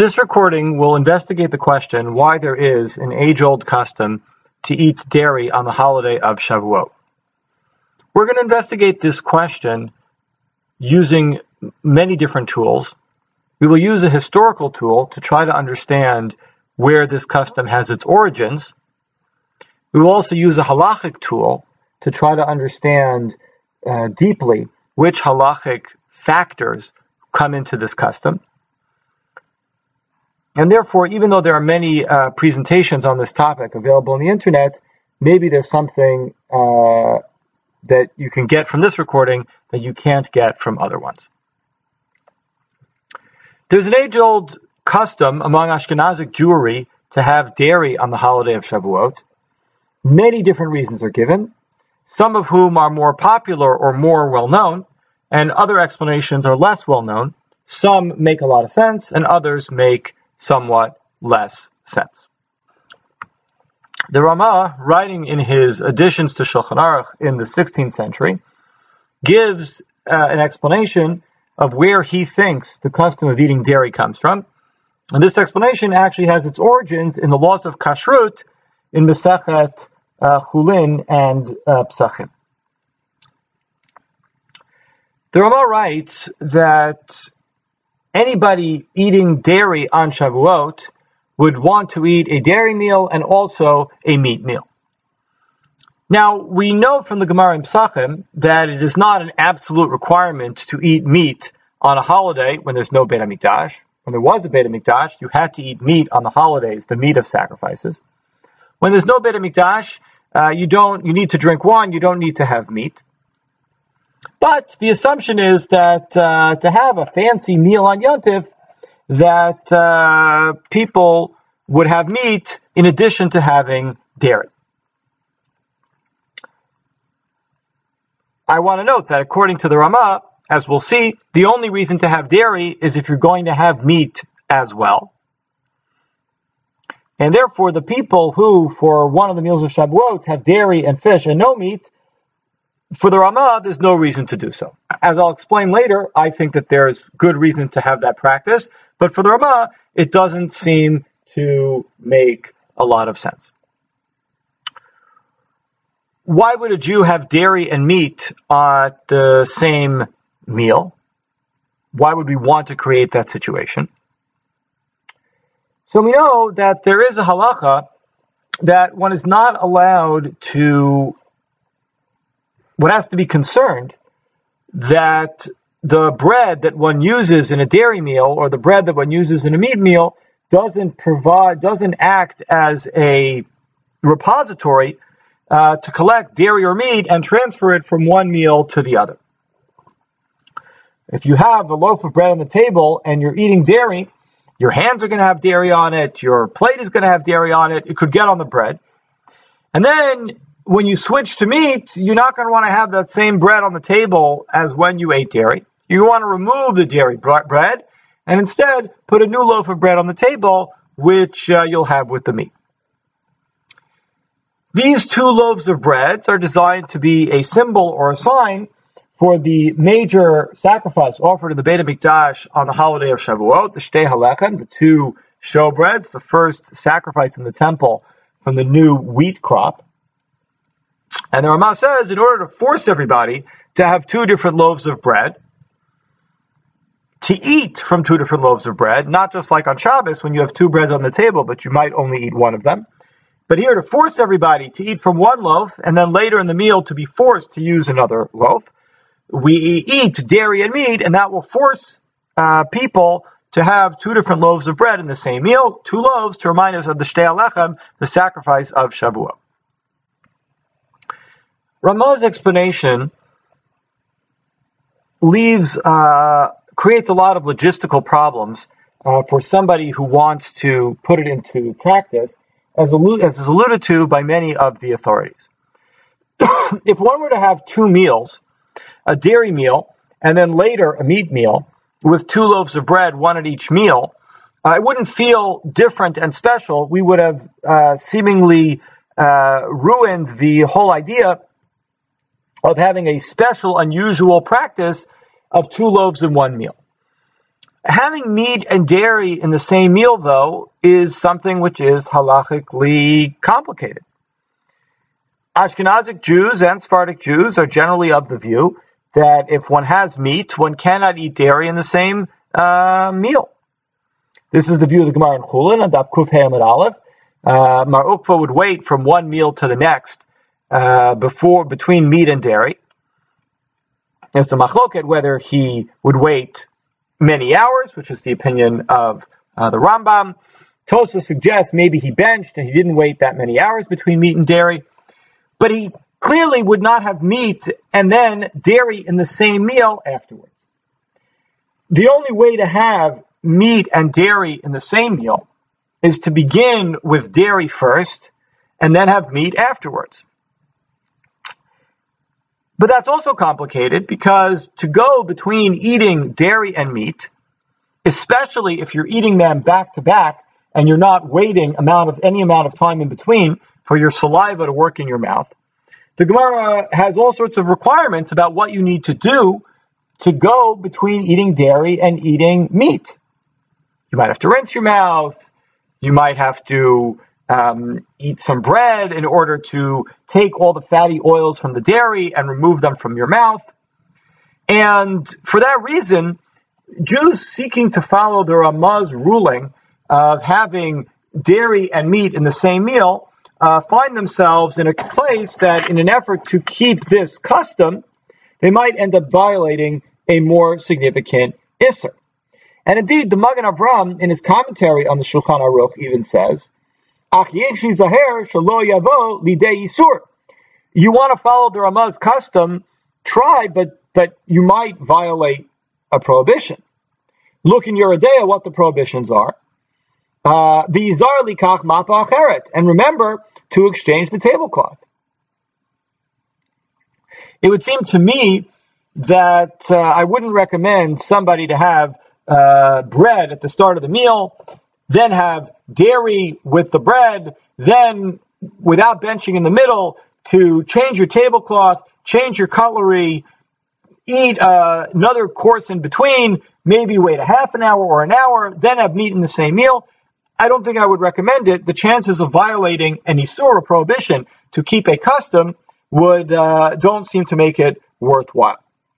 This recording will investigate the question why there is an age-old custom to eat dairy on the holiday of Shavuot. We're going to investigate this question using many different tools. We will use a historical tool to try to understand where this custom has its origins. We will also use a halachic tool to try to understand deeply which halachic factors come into this custom. And therefore, even though there are many presentations on this topic available on the internet, maybe there's something that you can get from this recording that you can't get from other ones. There's an age-old custom among Ashkenazic Jewry to have dairy on the holiday of Shavuot. Many different reasons are given, some of whom are more popular or more well-known, and other explanations are less well-known. Some make a lot of sense, and others make somewhat less sense. The Rama, writing in his additions to Shulchan Aruch in the 16th century, gives an explanation of where he thinks the custom of eating dairy comes from. And this explanation actually has its origins in the laws of kashrut in Masechet Chulin and Psachim. The Rama writes that anybody eating dairy on Shavuot would want to eat a dairy meal and also a meat meal. Now, we know from the Gemara in Psachim that it is not an absolute requirement to eat meat on a holiday when there's no Beit HaMikdash. When there was a Beit HaMikdash, you had to eat meat on the holidays, the meat of sacrifices. When there's no Beit HaMikdash, you need to drink wine, you don't need to have meat. But the assumption is that to have a fancy meal on Yontif, that people would have meat in addition to having dairy. I want to note that according to the Rama, as we'll see, the only reason to have dairy is if you're going to have meat as well. And therefore, the people who, for one of the meals of Shavuot, have dairy and fish and no meat, for the Rama, there's no reason to do so. As I'll explain later, I think that there's good reason to have that practice, but for the Rama, it doesn't seem to make a lot of sense. Why would a Jew have dairy and meat at the same meal? Why would we want to create that situation? So we know that there is a halacha that one is not allowed to, one has to be concerned that the bread that one uses in a dairy meal or the bread that one uses in a meat meal doesn't act as a repository to collect dairy or meat and transfer it from one meal to the other. If you have a loaf of bread on the table and you're eating dairy, your hands are going to have dairy on it, your plate is going to have dairy on it, it could get on the bread. And then when you switch to meat, you're not going to want to have that same bread on the table as when you ate dairy. You want to remove the dairy bread and instead put a new loaf of bread on the table, which you'll have with the meat. These two loaves of bread are designed to be a symbol or a sign for the major sacrifice offered in the Beit HaMikdash on the holiday of Shavuot, the Shtei HaLechem, the two showbreads, the first sacrifice in the temple from the new wheat crop. And the Rama says, in order to force everybody to have two different loaves of bread, to eat from two different loaves of bread, not just like on Shabbos when you have two breads on the table, but you might only eat one of them. But here to force everybody to eat from one loaf, and then later in the meal to be forced to use another loaf, we eat dairy and meat, and that will force people to have two different loaves of bread in the same meal, two loaves to remind us of the Shtei HaLechem, the sacrifice of Shavuot. Rama's explanation creates a lot of logistical problems for somebody who wants to put it into practice, as is alluded to by many of the authorities. If one were to have two meals, a dairy meal, and then later a meat meal, with two loaves of bread, one at each meal, it wouldn't feel different and special. We would have seemingly ruined the whole idea of having a special, unusual practice of two loaves in one meal. Having meat and dairy in the same meal, though, is something which is halachically complicated. Ashkenazic Jews and Sephardic Jews are generally of the view that if one has meat, one cannot eat dairy in the same meal. This is the view of the Gemara in Chulin, and Daf Kuf Hey Amud Aleph. Mar Ukva would wait from one meal to the next between meat and dairy. It's a machloket whether he would wait many hours, which is the opinion of the Rambam. Tosfos suggests maybe he benched and he didn't wait that many hours between meat and dairy. But he clearly would not have meat and then dairy in the same meal afterwards. The only way to have meat and dairy in the same meal is to begin with dairy first and then have meat afterwards. But that's also complicated because to go between eating dairy and meat, especially if you're eating them back to back and you're not waiting any amount of time in between for your saliva to work in your mouth, the Gemara has all sorts of requirements about what you need to do to go between eating dairy and eating meat. You might have to rinse your mouth. You might have to eat some bread in order to take all the fatty oils from the dairy and remove them from your mouth. And for that reason, Jews seeking to follow the Ramah's ruling of having dairy and meat in the same meal find themselves in a place that in an effort to keep this custom, they might end up violating a more significant Isser. And indeed, the Magen Avram, in his commentary on the Shulchan Aruch, even says, you want to follow the Ramah's custom, try, but you might violate a prohibition. Look in Yoreh De'ah what the prohibitions are. And remember to exchange the tablecloth. It would seem to me that I wouldn't recommend somebody to have bread at the start of the meal, then have dairy with the bread, then without benching in the middle, to change your tablecloth, change your cutlery, eat another course in between, maybe wait a half an hour or an hour, then have meat in the same meal. I don't think I would recommend it. The chances of violating an Isur, a prohibition, to keep a custom don't seem to make it worthwhile.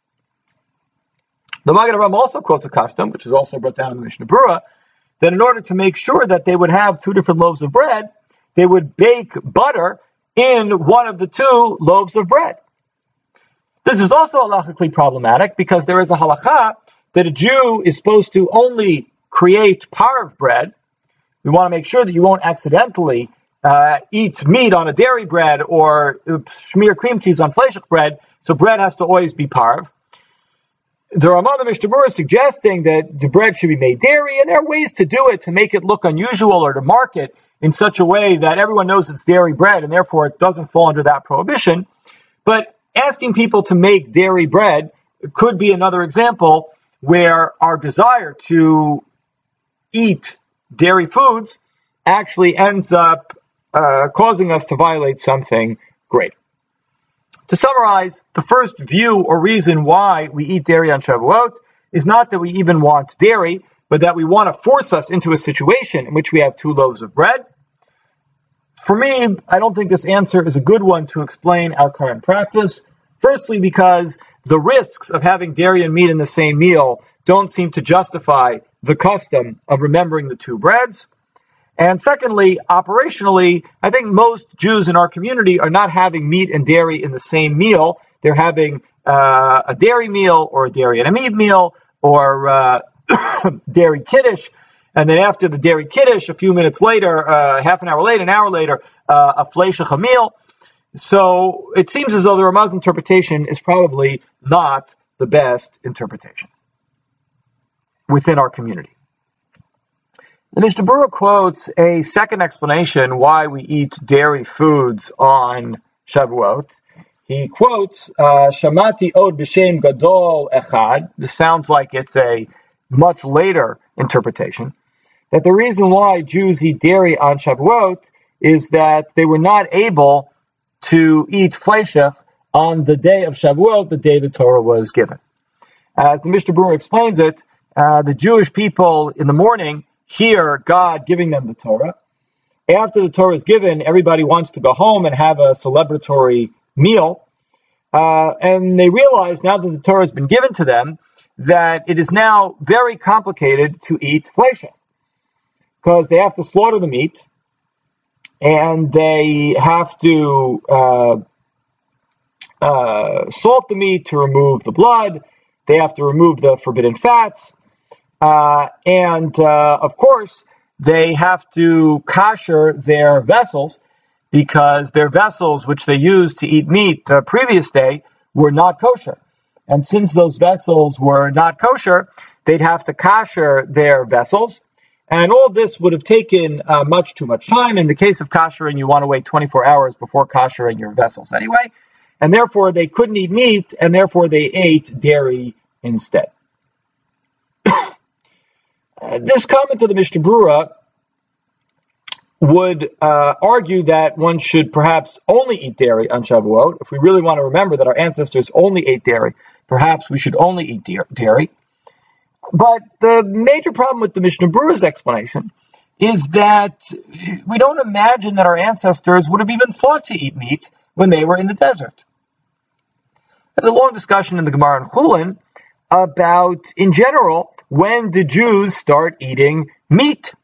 The Magen Avraham also quotes a custom, which is also brought down in the Mishnah Berurah, that in order to make sure that they would have two different loaves of bread, they would bake butter in one of the two loaves of bread. This is also halachically problematic because there is a halacha that a Jew is supposed to only create parv bread. We want to make sure that you won't accidentally eat meat on a dairy bread or smear cream cheese on fleishik bread, so bread has to always be parv. The Ramah the Mishnah Berurah is suggesting that the bread should be made dairy, and there are ways to do it to make it look unusual or to mark it in such a way that everyone knows it's dairy bread, and therefore it doesn't fall under that prohibition. But asking people to make dairy bread could be another example where our desire to eat dairy foods actually ends up causing us to violate something great. To summarize, the first view or reason why we eat dairy on Shavuot is not that we even want dairy, but that we want to force us into a situation in which we have two loaves of bread. For me, I don't think this answer is a good one to explain our current practice. Firstly, because the risks of having dairy and meat in the same meal don't seem to justify the custom of remembering the two breads. And secondly, operationally, I think most Jews in our community are not having meat and dairy in the same meal. They're having a dairy meal or a dairy and a meat meal or dairy kiddush. And then after the dairy kiddush, a few minutes later, half an hour later, an hour later, a fleishik meal. So it seems as though the Ramah's interpretation is probably not the best interpretation within our community. The Mishnah Berurah quotes a second explanation why we eat dairy foods on Shavuot. He quotes, Shamati od b'shem gadol echad. This sounds like it's a much later interpretation. That the reason why Jews eat dairy on Shavuot is that they were not able to eat fleishik on the day of Shavuot, the day the Torah was given. As the Mishnah Berurah explains it, The Jewish people in the morning hear God giving them the Torah. After the Torah is given, everybody wants to go home and have a celebratory meal. And they realize now that the Torah has been given to them that it is now very complicated to eat fleisha, because they have to slaughter the meat and they have to salt the meat to remove the blood. They have to remove the forbidden fats. And of course, they have to kosher their vessels, because their vessels, which they used to eat meat the previous day, were not kosher. And since those vessels were not kosher, they'd have to kosher their vessels. And all of this would have taken much too much time. In the case of koshering, you want to wait 24 hours before koshering your vessels anyway. And therefore, they couldn't eat meat, and therefore they ate dairy instead. This comment of the Mishnah Berurah would argue that one should perhaps only eat dairy on Shavuot. If we really want to remember that our ancestors only ate dairy, perhaps we should only eat dairy. But the major problem with the Mishnah Berurah's explanation is that we don't imagine that our ancestors would have even thought to eat meat when they were in the desert. There's a long discussion in the Gemara in Chulin about, in general, when did Jews start eating meat?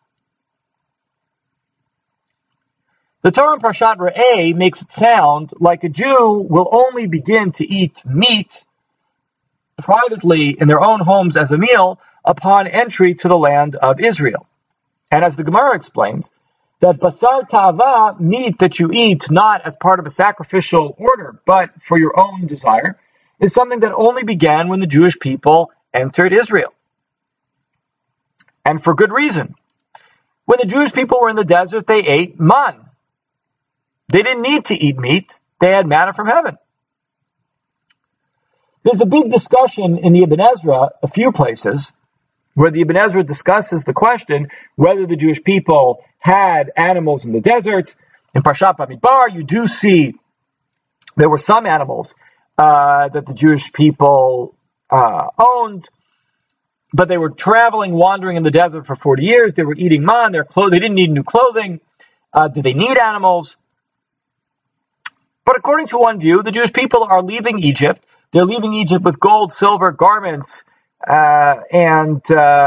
The Torah in Parshat Re'eh makes it sound like a Jew will only begin to eat meat privately in their own homes as a meal upon entry to the land of Israel. And as the Gemara explains, that basar ta'ava, meat that you eat not as part of a sacrificial order, but for your own desire, is something that only began when the Jewish people entered Israel. And for good reason. When the Jewish people were in the desert, they ate man. They didn't need to eat meat. They had manna from heaven. There's a big discussion in the Ibn Ezra, a few places, where the Ibn Ezra discusses the question whether the Jewish people had animals in the desert. In Parshat Bamidbar, you do see there were some animals that the Jewish people owned, but they were traveling, wandering in the desert for 40 years. They were eating man. They didn't need new clothing. Did they need animals? But according to one view, the Jewish people are leaving Egypt. They're leaving Egypt with gold, silver, garments, and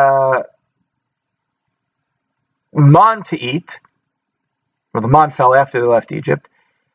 man to eat. Well, the man fell after they left Egypt.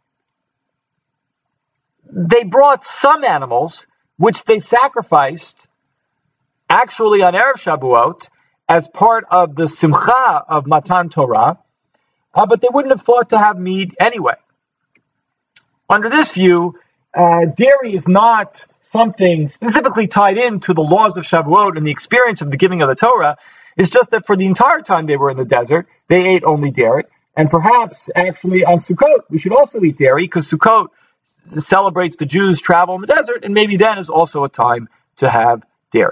They brought some animals, which they sacrificed actually on Erev Shavuot as part of the Simcha of Matan Torah, but they wouldn't have thought to have meat anyway. Under this view, dairy is not something specifically tied into the laws of Shavuot and the experience of the giving of the Torah. It's just that for the entire time they were in the desert, they ate only dairy. And perhaps actually on Sukkot, we should also eat dairy, because Sukkot celebrates the Jews' travel in the desert, and maybe then is also a time to have dairy.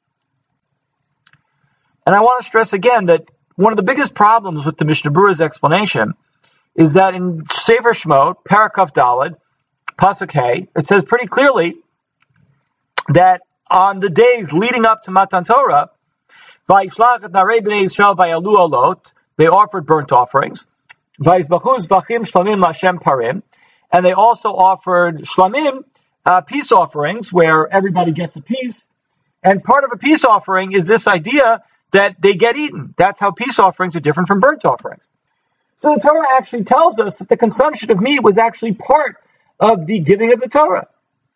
And I want to stress again that one of the biggest problems with the Mishnah Berurah's explanation is that in Sefer Shemot, Parakaf Daled, Pasuk Hey, it says pretty clearly that on the days leading up to Matan Torah, Vayishlach et narei bnei Yisrael vayalu olot, they offered burnt offerings. Vayizbachu zvachim shlamim l'Hashem parim, and they also offered shlamim, peace offerings, where everybody gets a piece. And part of a peace offering is this idea that they get eaten. That's how peace offerings are different from burnt offerings. So the Torah actually tells us that the consumption of meat was actually part of the giving of the Torah.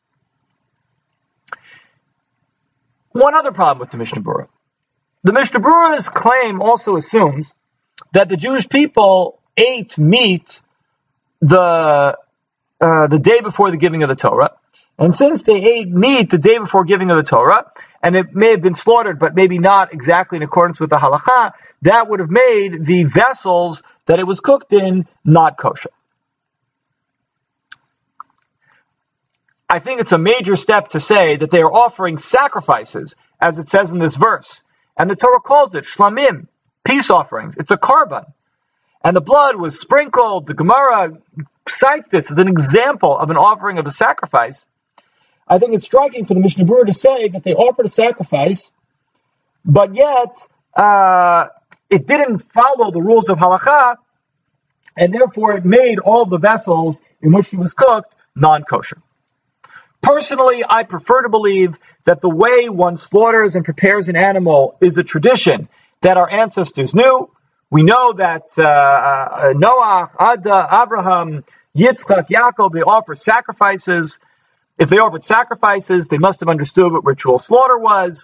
One other problem with the Mishnah Berurah. The Mishnah Berurah's claim also assumes that the Jewish people ate meat the day before the giving of the Torah. And since they ate meat the day before giving of the Torah, and it may have been slaughtered, but maybe not exactly in accordance with the halakha, that would have made the vessels that it was cooked in not kosher. I think it's a major step to say that they are offering sacrifices, as it says in this verse. And the Torah calls it shlamim, peace offerings. It's a korban. And the blood was sprinkled. The Gemara cites this as an example of an offering of a sacrifice. I think it's striking for the Mishnah Berurah to say that they offered a sacrifice but yet it didn't follow the rules of halakha, and therefore it made all the vessels in which she was cooked non-kosher. Personally, I prefer to believe that the way one slaughters and prepares an animal is a tradition that our ancestors knew. We know that Noah, Ada, Abraham, Yitzchak, Yaakov, they offer sacrifices. If they offered sacrifices, they must have understood what ritual slaughter was.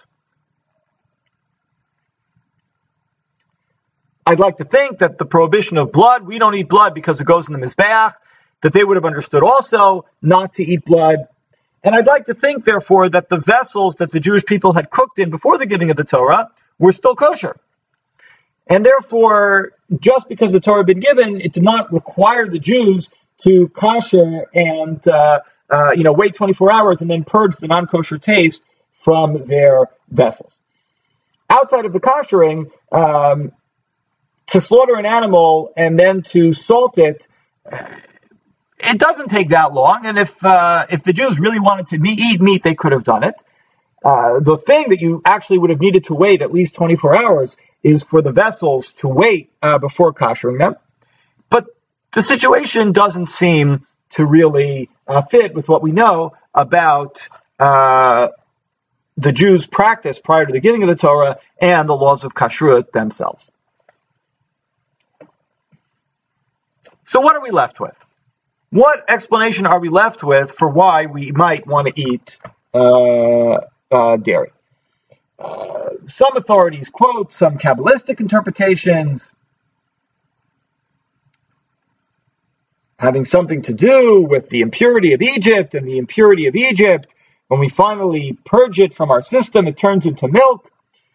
I'd like to think that the prohibition of blood, we don't eat blood because it goes in the Mizbeach, that they would have understood also not to eat blood. And I'd like to think, therefore, that the vessels that the Jewish people had cooked in before the giving of the Torah were still kosher. And therefore, just because the Torah had been given, it did not require the Jews to kosher and wait 24 hours and then purge the non-kosher taste from their vessels. Outside of the koshering, to slaughter an animal and then to salt it, it doesn't take that long. And if the Jews really wanted to eat meat, they could have done it. The thing that you actually would have needed to wait at least 24 hours is for the vessels to wait before koshering them. But the situation doesn't seem to really fit with what we know about the Jews' practice prior to the giving of the Torah and the laws of kashrut themselves. So what are we left with? What explanation are we left with for why we might want to eat dairy? Some authorities quote some Kabbalistic interpretations having something to do with the impurity of Egypt, and the impurity of Egypt, when we finally purge it from our system, it turns into milk.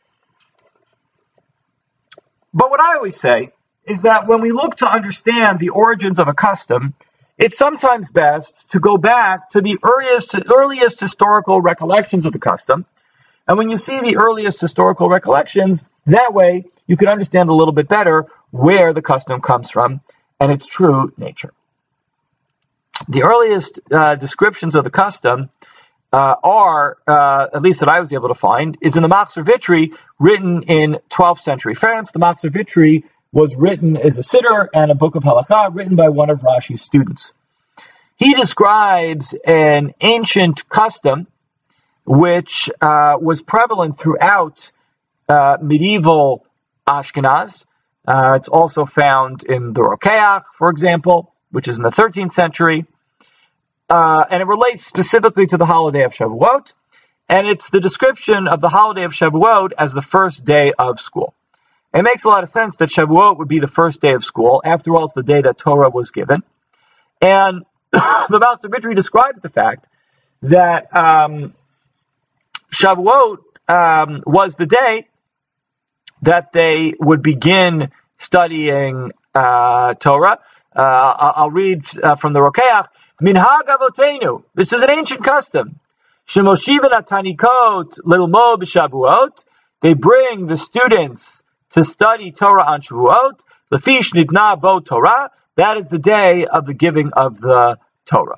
But what I always say is that when we look to understand the origins of a custom, it's sometimes best to go back to the earliest historical recollections of the custom. And when you see the earliest historical recollections, that way you can understand a little bit better where the custom comes from and its true nature. The earliest descriptions of the custom are, at least that I was able to find, is in the Machzor Vitri, written in 12th century France. The Machzor Vitri was written as a siddur and a book of halakha written by one of Rashi's students. He describes an ancient custom which was prevalent throughout medieval Ashkenaz. It's also found in the Rokeach, for example, which is in the 13th century. And it relates specifically to the holiday of Shavuot. And it's the description of the holiday of Shavuot as the first day of school. It makes a lot of sense that Shavuot would be the first day of school. After all, it's the day that Torah was given. And the Machzor Vitri describes the fact that Shavuot was the day that they would begin studying Torah. I'll read from the Rokeach. Minhag Avotenu. This is an ancient custom. Shemoshivan atanikot lilmo b'Shavuot. They bring the students to study Torah on Shavuot. Lefish nidna bo Torah. That is the day of the giving of the Torah.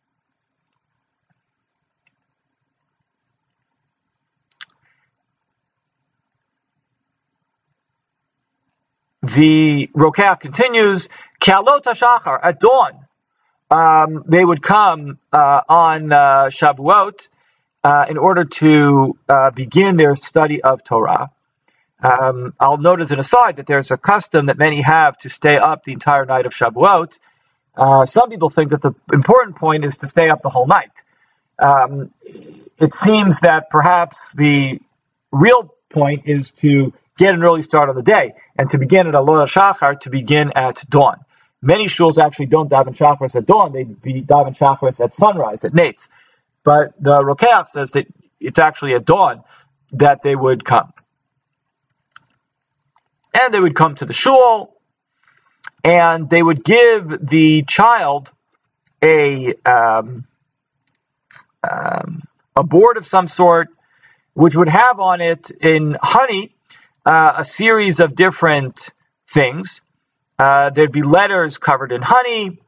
The Rokeach continues, Kialot HaShachar, at dawn, they would come on Shavuot in order to begin their study of Torah. I'll note as an aside that there's a custom that many have to stay up the entire night of Shavuot. Some people think that the important point is to stay up the whole night. It seems that perhaps the real point is to get an early start on the day, and to begin at Alot HaShachar, to begin at dawn. Many shuls actually don't daven Shacharis at dawn, they daven Shacharis at sunrise, at Nates. But the Rokeach says that it's actually at dawn that they would come. And they would come to the shul, and they would give the child a board of some sort, which would have on it in honey a series of different things. There'd be letters covered in honey.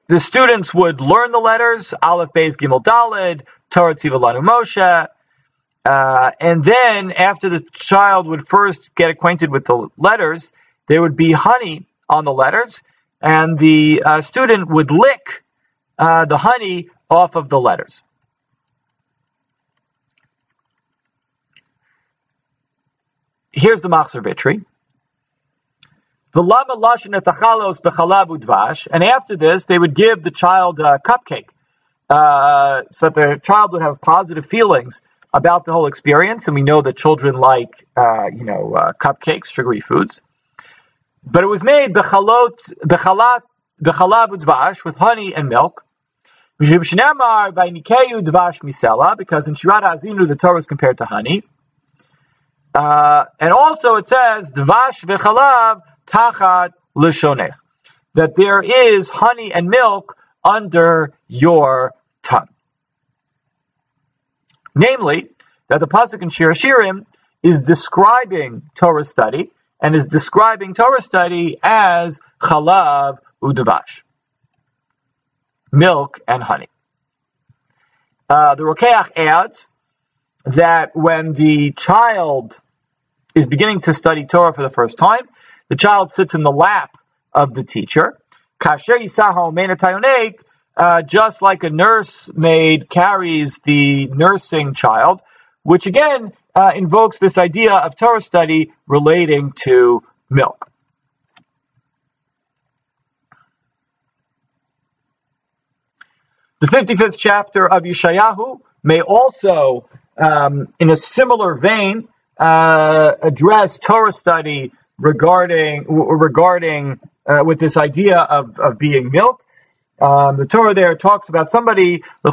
the students would learn the letters, Aleph, Beis, Gimel, Daled, Torah, Tziva Lanu, Moshe, and then after the child would first get acquainted with the letters, there would be honey on the letters, and the student would lick the honey off of the letters. Here's the Machzor Vitri. And after this, they would give the child a cupcake, so that the child would have positive feelings about the whole experience. And we know that children like, cupcakes, sugary foods. But it was made bechalav udvash, with honey and milk. Because in Shirat Ha'azinu, the Torah is compared to honey. And also it says, Dvash v'chalav tachat l'shonech, that there is honey and milk under your tongue. Namely, that the pasuk in Shir Hashirim is describing Torah study, and is describing Torah study as chalav udvash, milk and honey. The Rokeach adds that when the child is beginning to study Torah for the first time, the child sits in the lap of the teacher, just like a nursemaid carries the nursing child, which again invokes this idea of Torah study relating to milk. The 55th chapter of Yeshayahu may also, in a similar vein, address Torah study regarding with this idea of being milk. The Torah there talks about somebody to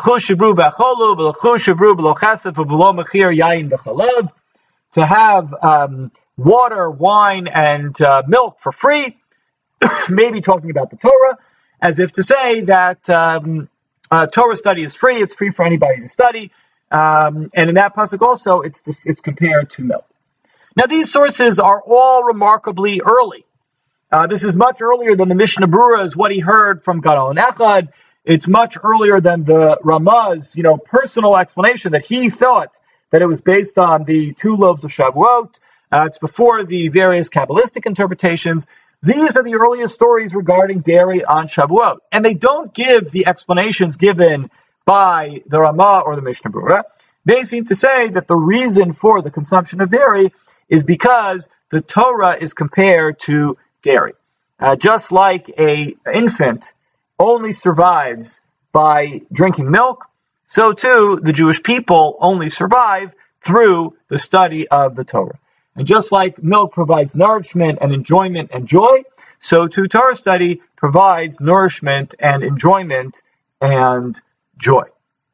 have water, wine, and milk for free, maybe talking about the Torah, as if to say that Torah study is free; it's free for anybody to study. And in that pasuk also, it's compared to milk. Now, these sources are all remarkably early. This is much earlier than the Mishnah Berurah is what he heard from Gadol Echad. It's much earlier than the Ramah's, personal explanation that he thought that it was based on the 2 loaves of Shavuot. It's before the various Kabbalistic interpretations. These are the earliest stories regarding dairy on Shavuot, and they don't give the explanations given by the Ramah or the Mishnah Berurah. They seem to say that the reason for the consumption of dairy is because the Torah is compared to dairy. Just like an infant only survives by drinking milk, so too the Jewish people only survive through the study of the Torah. And just like milk provides nourishment and enjoyment and joy, so too Torah study provides nourishment and enjoyment and joy.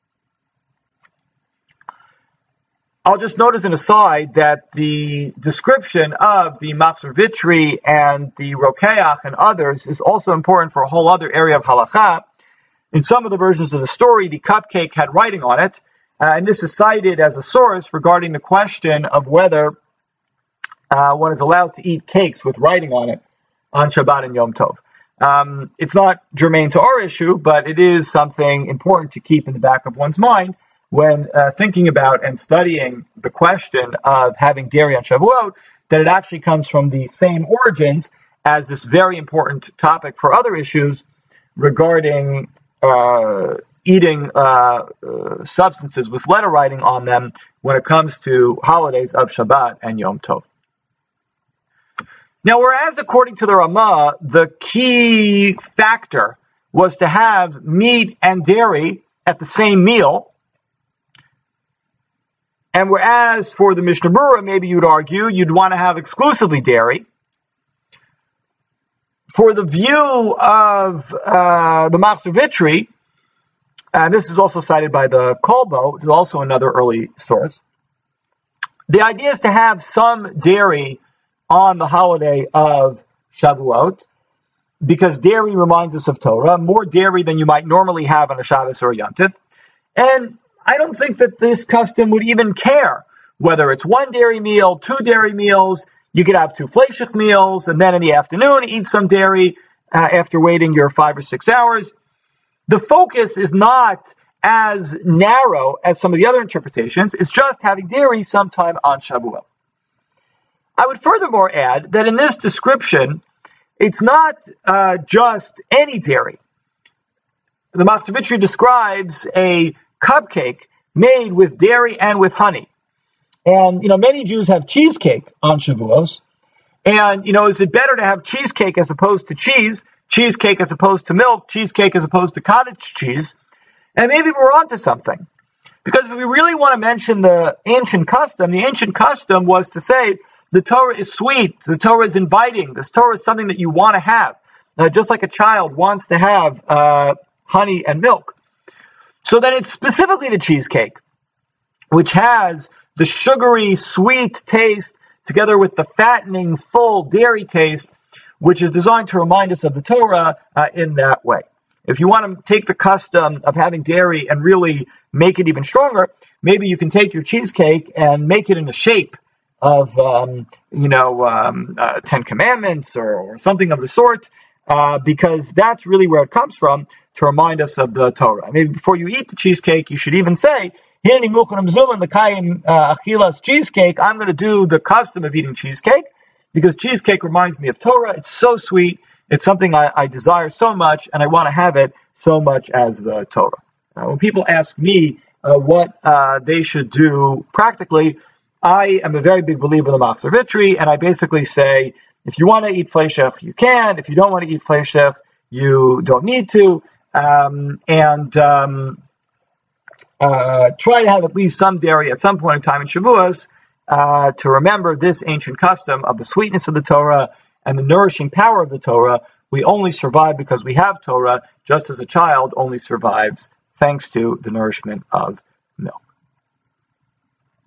I'll just note as an aside that the description of the Machzor Vitri and the Rokeach and others is also important for a whole other area of halakha. In some of the versions of the story, the cupcake had writing on it, and this is cited as a source regarding the question of whether one is allowed to eat cakes with writing on it on Shabbat and Yom Tov. It's not germane to our issue, but it is something important to keep in the back of one's mind when thinking about and studying the question of having dairy on Shavuot, that it actually comes from the same origins as this very important topic for other issues regarding eating substances with letter writing on them when it comes to holidays of Shabbat and Yom Tov. Now, whereas according to the Ramah, the key factor was to have meat and dairy at the same meal, and whereas for the Mishnah Berurah, maybe you'd argue you'd want to have exclusively dairy, for the view of the Machzor Vitri, and this is also cited by the Kolbo, which is also another early source, the idea is to have some dairy on the holiday of Shavuot, because dairy reminds us of Torah, more dairy than you might normally have on a Shabbos or a Yom Tov. And I don't think that this custom would even care whether it's 1 dairy meal, 2 dairy meals. You could have 2 fleishich meals, and then in the afternoon eat some dairy after waiting your 5 or 6 hours. the focus is not as narrow as some of the other interpretations. It's just having dairy sometime on Shavuot. I would furthermore add that in this description, it's not just any dairy. The Machzor Vitri describes a cupcake made with dairy and with honey. And, many Jews have cheesecake on Shavuos. And, is it better to have cheesecake as opposed to cheese, cheesecake as opposed to milk, cheesecake as opposed to cottage cheese? And maybe we're onto something. Because if we really want to mention the ancient custom was to say the Torah is sweet, the Torah is inviting, this Torah is something that you want to have, just like a child wants to have honey and milk. So then it's specifically the cheesecake, which has the sugary, sweet taste together with the fattening, full dairy taste, which is designed to remind us of the Torah in that way. If you want to take the custom of having dairy and really make it even stronger, maybe you can take your cheesecake and make it in the shape of, 10 Commandments or something of the sort, because that's really where it comes from, to remind us of the Torah. Maybe before you eat the cheesecake, you should even say, Hineni muchanim zuman l'kayim achilas cheesecake. I'm going to do the custom of eating cheesecake, because cheesecake reminds me of Torah. It's so sweet. It's something I desire so much, and I want to have it so much as the Torah. When people ask me what they should do practically, I am a very big believer in the Machzor Vitri, and I basically say, if you want to eat fleischach, you can. If you don't want to eat fleischach, you don't need to. Try to have at least some dairy at some point in time in Shavuos to remember this ancient custom of the sweetness of the Torah and the nourishing power of the Torah. We only survive because we have Torah, just as a child only survives thanks to the nourishment of milk.